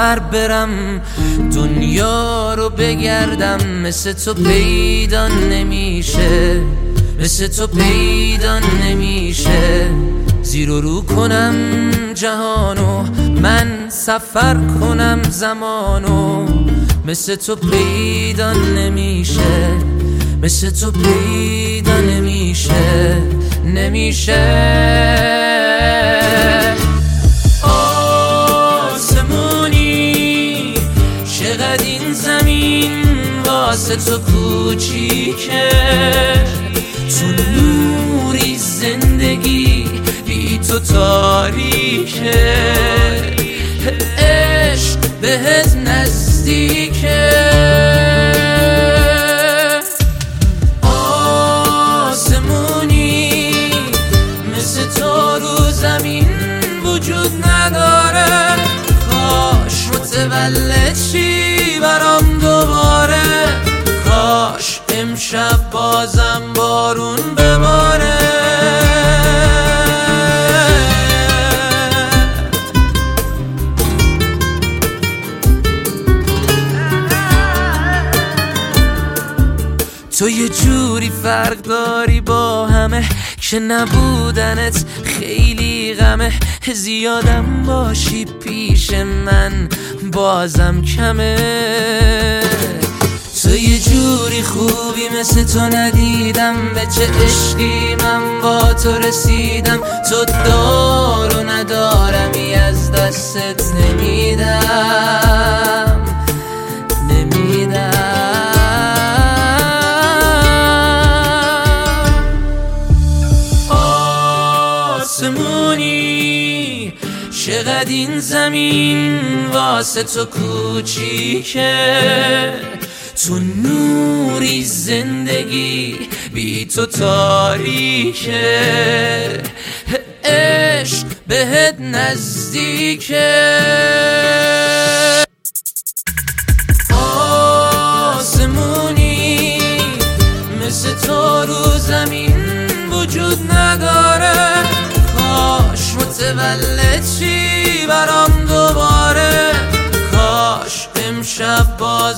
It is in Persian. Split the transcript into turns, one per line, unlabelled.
ور برم دنیا رو بگردم، مثل تو پیدا نمیشه، مثل تو پیدا نمیشه. زیر و رو کنم جهانو، من سفر کنم زمانو، مثل تو پیدا نمیشه، مثل تو پیدا نمیشه، نمیشه. آسمونی چقدر این زمین واسه تو کوچیکه، تو نوری زندگی بی تو تاریکه، عشق بهت نزدیکه. آسمونی مثل تو رو زمین وجود نداره، کاش متولد شی برام دوباره، کاش امشب بازم بارون بباره. تو یه جوری فرق داری با همه که نبودنت خیلی غمه، زیادم باشی پیش من بازم کمه. تو یه جوری خوبی مثل تو ندیدم، به چه عشقی من با تو رسیدم، تو دار و ندارمی از دستت نمیدم، نمیدم. آسمونی چقدر این زمین واسه تو کوچیکه، تو نوری زندگی بی تو تاریکه، عشق بهت نزدیکه. آسمونی مثل تو رو زمین وجود نداره، کاش متولد شی برام دوباره، کاش امشب باز